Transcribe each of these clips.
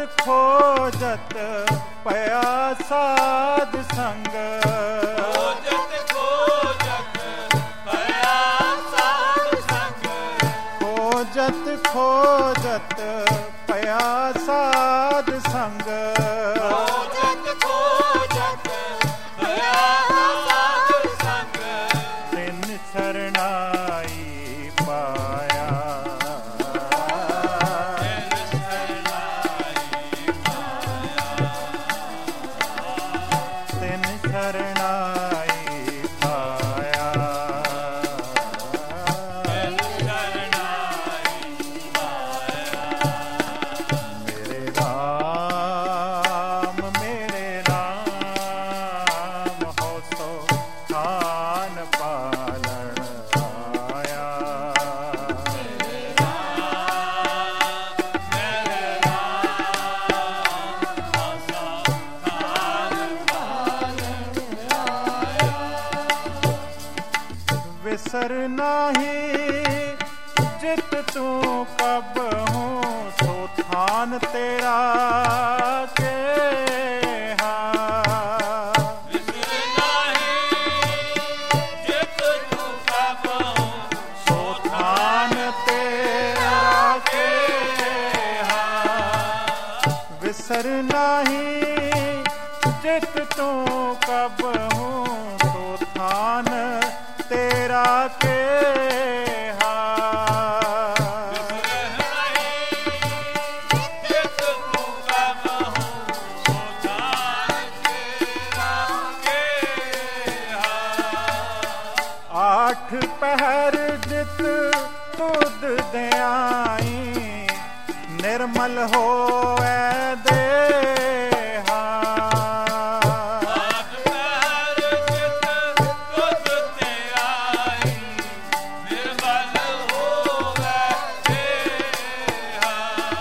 खोजत पया साध संग, खोजत खोजत पया साध संग, खोजत खोजत पया साध संग, खोजत खोजत पया साध संग, तिन शरणाई पाया, तिन शरणाई पाया, मेरे राम हो सो खान पालन आया, विसर नाही जित तू कब हूँ सो थान तेरा के विसर नाही जित तू कब हूँ सो थान तेरा के आठ पहर जित तुद दयाई निर्मल हो देहा, आठ पहर जित तुद दयाई निर्मल होवै देहा,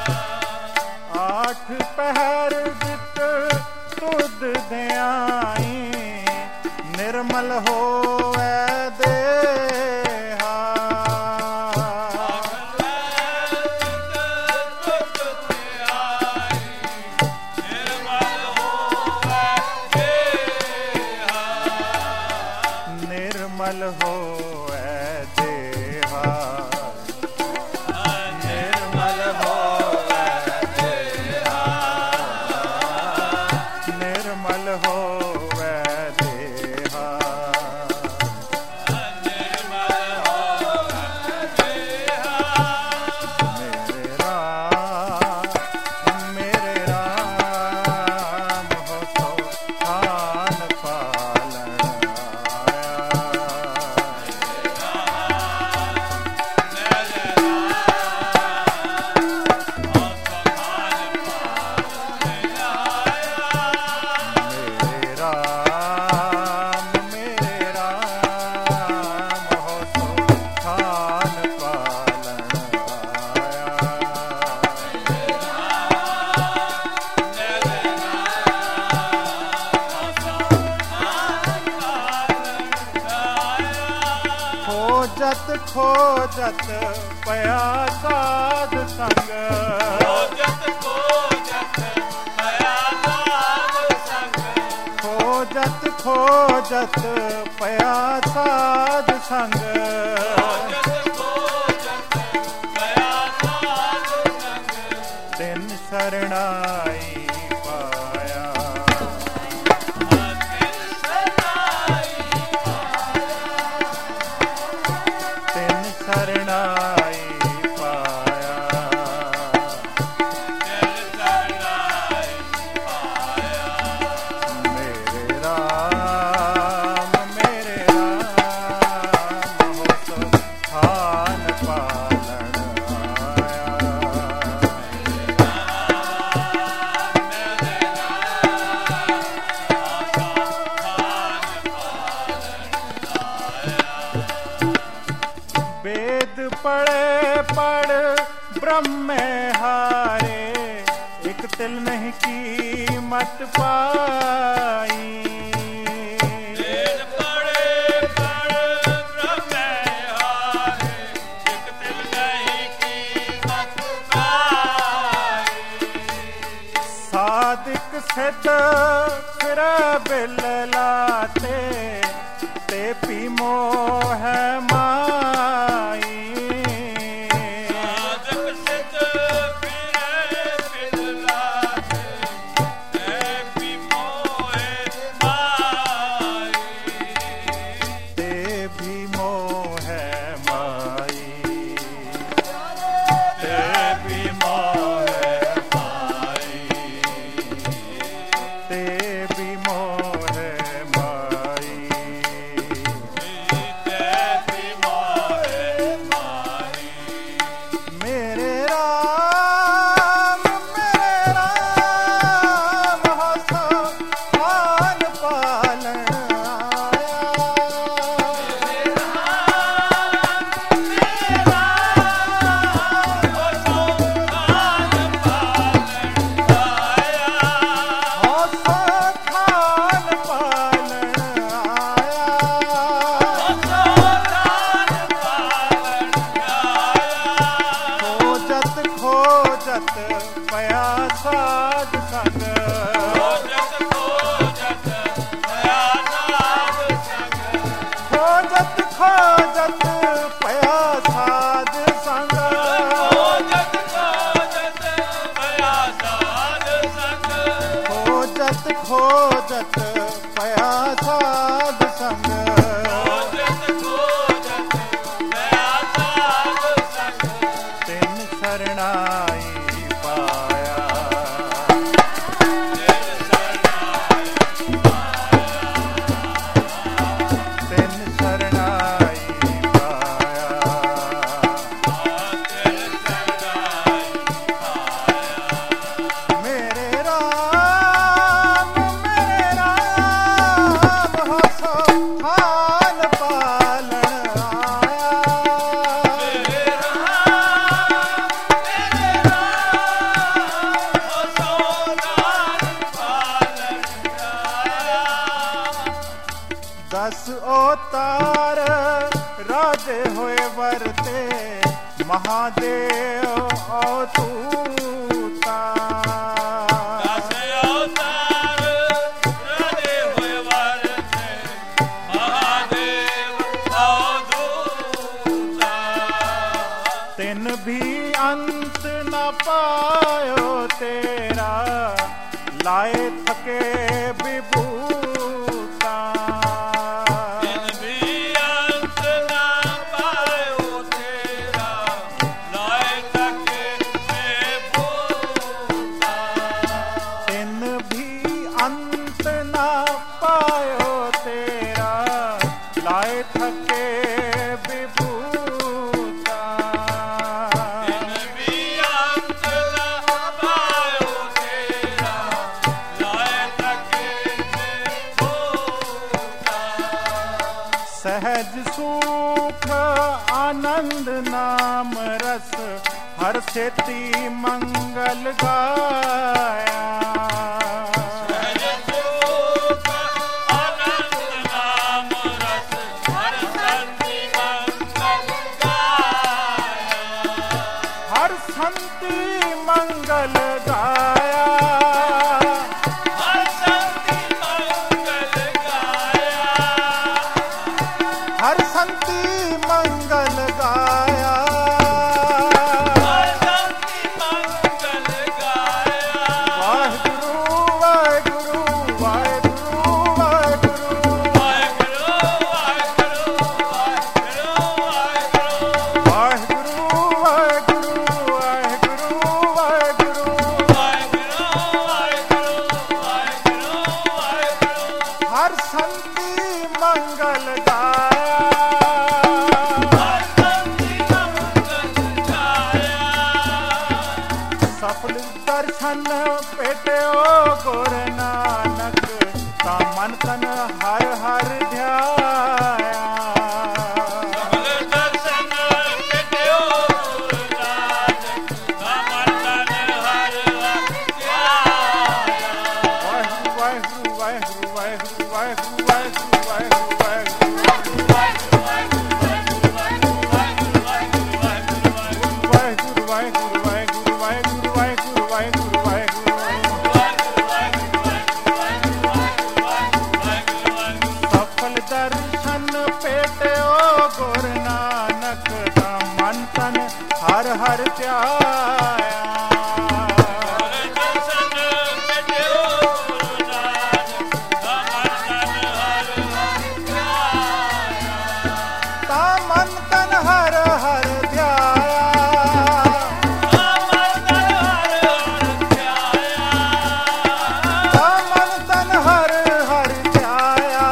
आठ पहर जित तुद दयाई निर्मल हो देहा, निर्मल हो देहा, निर्मल हो देहा, निर्मल हो देहा, मेरे राम हो सो खान पालन खोजत पया साध संग, खोजत खोजत पया साध संग, खोजत खोजत पया साध संग, खोजत खोजत पया साध संग, तिन शरणाई पाया, तिन शरणाई पाया, मेरे राम हो सो खान पालन आया, वेद पढ़े पढ़ ब्रह्म हारे, एक तिल नहीं कीमत पाई, वेद पढ़े पढ़ ब्रह्म हारे, एक तिल नहीं कीमत पाई, सित फिर बिल लाते ते पी मोह माई पया साध संग खोजत खोजत पया साध संग खोजत खोजत पया साध संग तिन शरणाई दस अवतार राजे होए वरते महादेव अवधूता दस अवतार राजे होए वरते महादेव अवधूता तिन भी अंत न पायो तेरा लाए थके विभू अंत ना पायो तेरा लाए थके विभूता भी अंत ना पायो तेरा लाए थके विभूता सहज सुख आनंद नाम रस हर सेती मंगल गाया संति मंगल गाया हर संति मंगल गाया हर संति मंगल गाया हर संति मंगल गाया वाहिगुरु ਮਨ ਤਨ ਹਰ ਹਰ ਧਿਆਇਆ। ਤਾਂ ਮਨ ਤਨ ਹਰ ਹਰ ਧਿਆਇਆ। ਤਾਂ ਮਨ ਤਨ ਹਰ ਹਰ ਧਿਆਇਆ।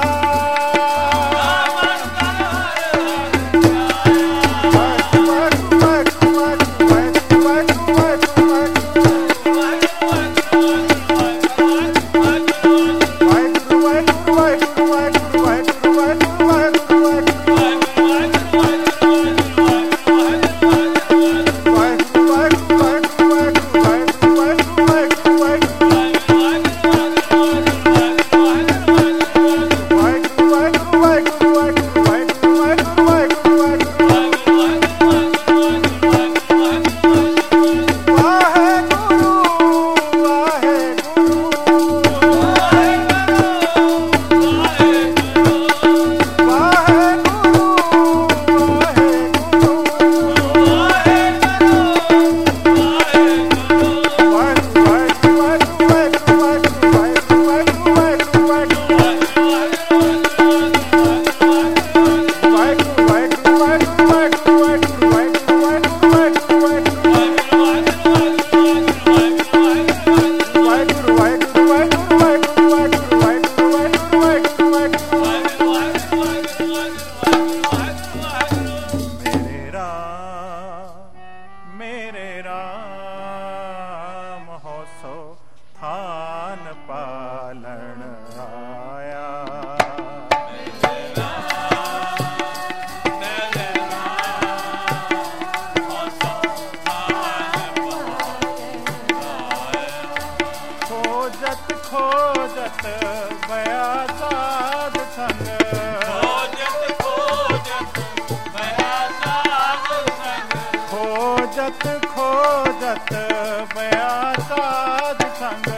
ਖੋਜਤ ਬਿਆ ਸਾਧ ਸੰਗ। ਖੋਜਤ ਖੋਜਤ ਬਿਆ ਸਾਧ ਸੰਗ।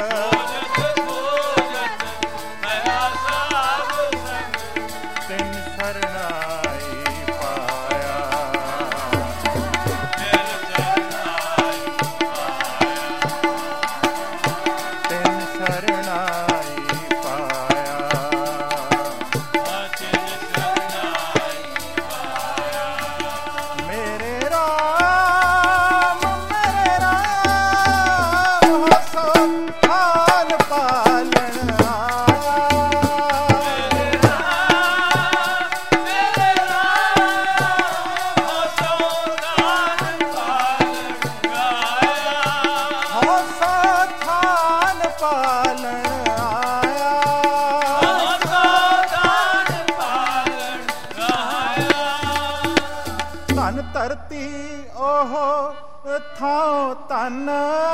ਤਿਨ ਸਰਨਾਈ ਪਾਇਆ। ਤਿਨ ਸਰਨਾਈ ਪਾਇਆ। ਮੇਰੇ ਰਾਮ ਹਸੋ ਹਾਲ ਪਾਲਣ ਧਨ ਧਰਤੀ ਉਹ ਥਾਂ ਧਨ।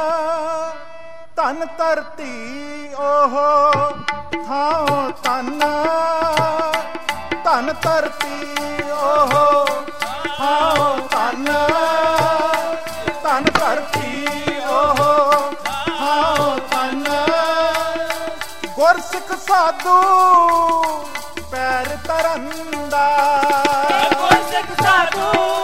ਧਨ ਧਰਤੀ ਉਹ ਥਾਂ ਧਨ। ਧਨ ਧਰਤੀ ਉਹ ਥਾਂ ਧਨ। ਧਨ ਧਰਤੀ ਉਹ ਥਾਂ ਧਨ। ਗੁਰਸਿੱਖ ਸਾਧੂ ਪੈਰ ਧਰੰਦਾ। ਗੁਰਸਿੱਖ ਸਾਧੂ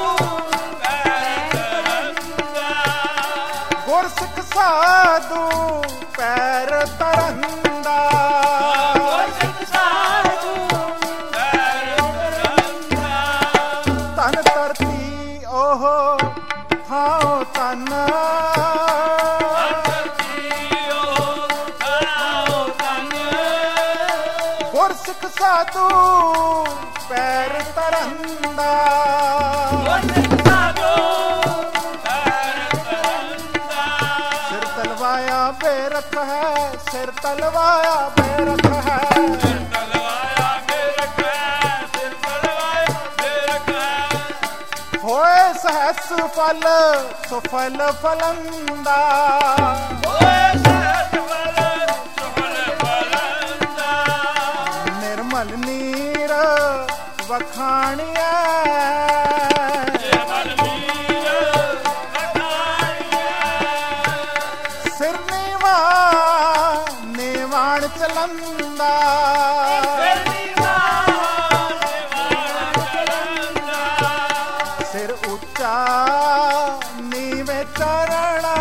ਪੈਰ ਧਰੰਦਾ। ਧਨ ਧਰਤੀ ਉਹ ਥਾਂ ਧਨ। ਗੁਰਸਿੱਖ ਸਾਧੂ ਪੈਰ ਧਰੰਦਾ। ਸਿਰ ਤਲਵਾਇਆ ਬੇਰਖ ਹੈ। ਸਿਰ ਤਲਵਾਇਆ ਬੇਰਖ ਹੈ। ਹੋਏ ਸਹਸ ਫਲ ਸੁਫਲ ਫਲੰਦਾ। ਨਿਰਮਲ ਨੀਰ ਵਖਾਣੀਐ। ਸਿਰ ਨੀਵਾ ਨੇਵਾਣ ਚਲੰਦਾ। ਸਿਰ ਉੱਚਾ ਨੀਵੇਂ ਚਰਣਾ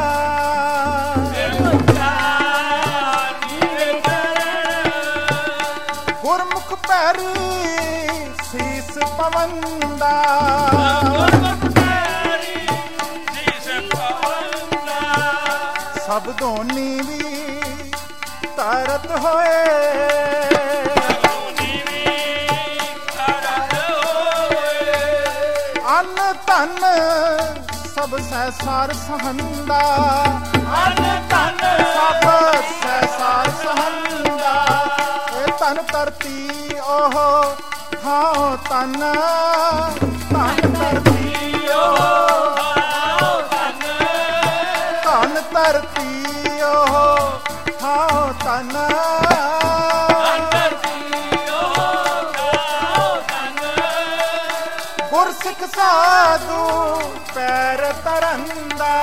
ਗੁਰਮੁਖ ਪੈਰੀ ਸੀਸ ਪਵੰਦਾ ਸਭ ਦੋਨੀ ਵੀ ਤਰਤ ਹੋਏ ਅੰਨ ਧਨ ਸਭ ਸਹਿਸਾਰ ਸਹੰਦਾ ਅੰਨ ਧਨ ਸਭ ਸਹਿਸਾਰ ਸਹੰਦਾ ਇਹ ਧਨ ਧਰਤੀ ਉਹ ਥਾਂ ਧਨ ਧਨ ਧਰਤੀ ਉਹ ਧਨ ਧਰਤੀ ਉਹ ਥਾਂ ਧਨ ਗੁਰਸਿੱਖ ਸਾਧੂ ਪੈਰ ਤਰੰਦਾ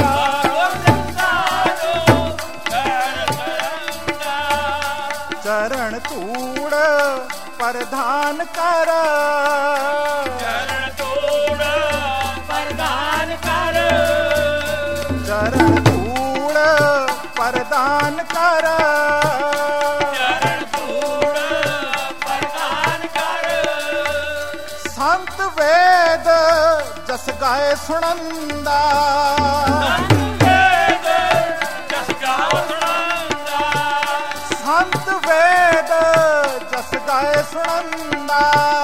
ਚਰਨ ਧੂੜ ਪ੍ਰਧਾਨ ਕਰ ਚਰਨ ਧੂੜ ਪ੍ਰਧਾਨ ਕਰ ਚਰਨ ਧੂੜ ਪ੍ਰਧਾਨ ਕਰ ਚਰਨ ਧੂੜ ਪ੍ਰਧਾਨ ਕਰ ਸੰਤ ਵੇਦ ਜਸ ਗਾਏ ਸੁਣੰਦਾ ਸੰਤ ਵੇਦ ਜਸ ਗਾਏ ਸੁਣੰਦਾ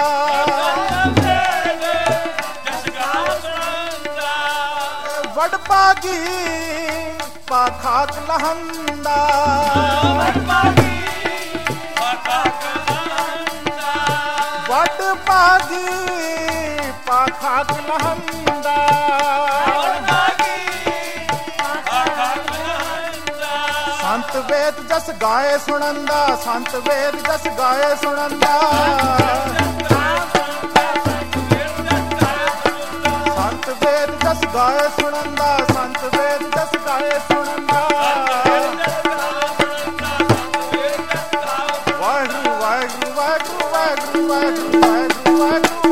ਵਡ ਭਾਗੀ ਪਾਖਾਕ ਲਹੰਦਾ ਵਡ ਭਾਗੀ ਪਾਖਾਕ ਲਹੰਦਾ ਸੰਤ ਵੇਦ ਜਸ ਗਾਏ ਸੁਣੰਦਾ ਸੰਤ ਵੇਦ ਜਸ ਗਾਏ ਸੁਣੰਦਾ ਸੰਤ ਵੇਦ ਜਸ ਗਾਏ ਸੁਣੰਦਾ ਸੰਤ ਵੇਦ ਜਸ ਗਾਏ ਸੁਣੰਦਾ ਵਾਹਿਗੁਰੂ ਵਾਹਿਗੁਰੂ ਵਾਹਿਗੁਰੂ ਵਾਹਿਗੁਰੂ ਵਾਹਿਗੁਰੂ ਵਾਹਿਗੁਰੂ ਵਾਹਿਗੁਰੂ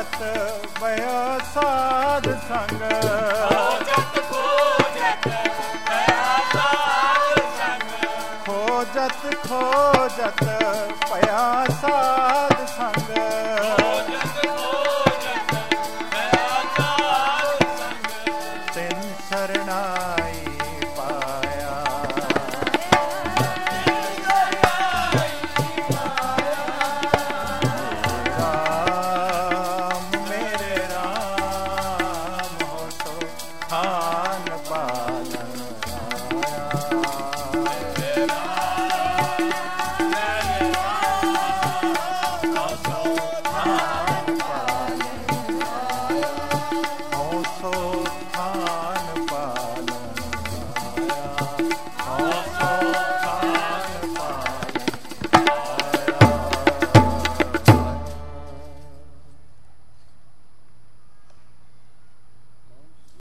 खोजत भयो साध संग खोजत खोजत भया साध संग खोजत खोजत पया साध संग खोजत खोजत भया साध संग तिन शरणाई पाया राम मेरे राम हो तो खान पालन हो सो खान पालन आया हो सो